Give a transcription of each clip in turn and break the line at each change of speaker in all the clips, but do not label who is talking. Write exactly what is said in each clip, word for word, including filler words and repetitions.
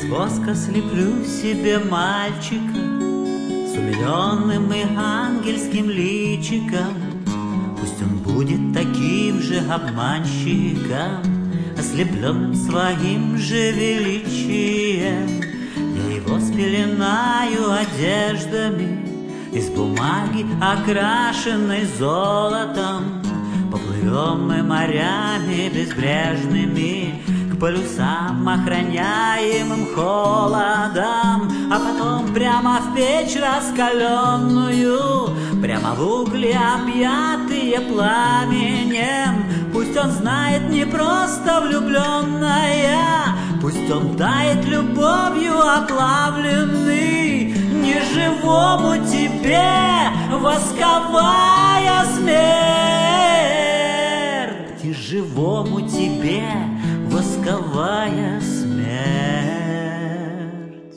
воска слеплю себе мальчика с умиленным и ангельским личиком. Пусть он будет таким же обманщиком, ослепленным своим же величием. Я его спеленаю одеждами из бумаги, окрашенной золотом. Поплывем мы морями безбрежными к полюсам, охраняемым холодом, а потом прямо в печь раскаленную, прямо в угли, объятые пламенем. Пусть он знает, не просто влюбленная, пусть он тает любовью оплавленный. Неживому тебе восковая смерть, неживому тебе восковая смерть.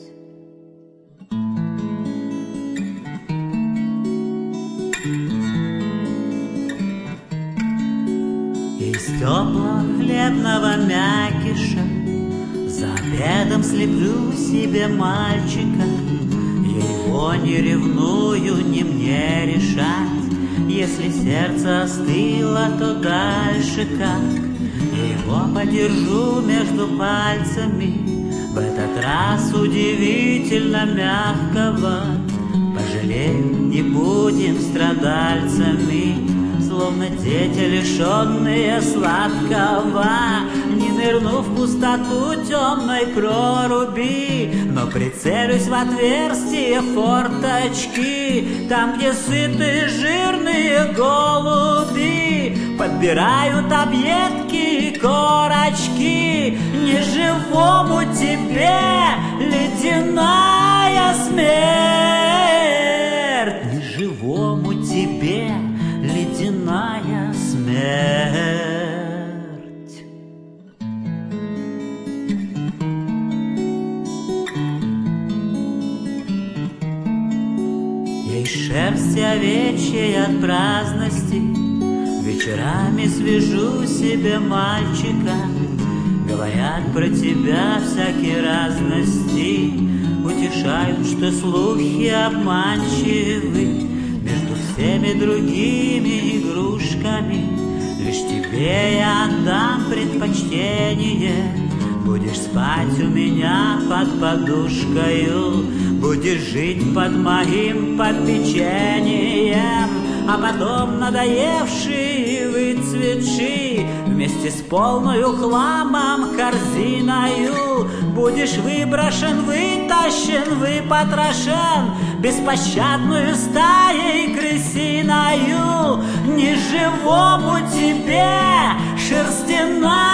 Из теплого хлебного мякиша за обедом слеплю себе мальчика. Я его не ревную, не мне решать. Если сердце остыло, то дальше как? Я его подержу между пальцами, в этот раз удивительно мягкого. Пожалеем, не будем страдальцами, словно дети, лишенные сладкого. Не нырну в пустоту темной проруби, но прицелюсь в отверстие форточки, там, где сытые жирные голуби подбирают объедки и корочки. Неживому тебе ледяная смерть, неживому тебе ледяная смерть. Ей шерсть овечьей от праздности, вечерами свяжу себе мальчика. Говорят про тебя всякие разности, утешают, что слухи обманчивы. Между всеми другими игрушками лишь тебе я отдам предпочтение. Будешь спать у меня под подушкою, будешь жить под моим попечением, а потом надоевший и выцветший вместе с полною хламом корзиною будешь выброшен, вытащен, выпотрошен беспощадную стаей крысиною. Неживому тебе шерстяная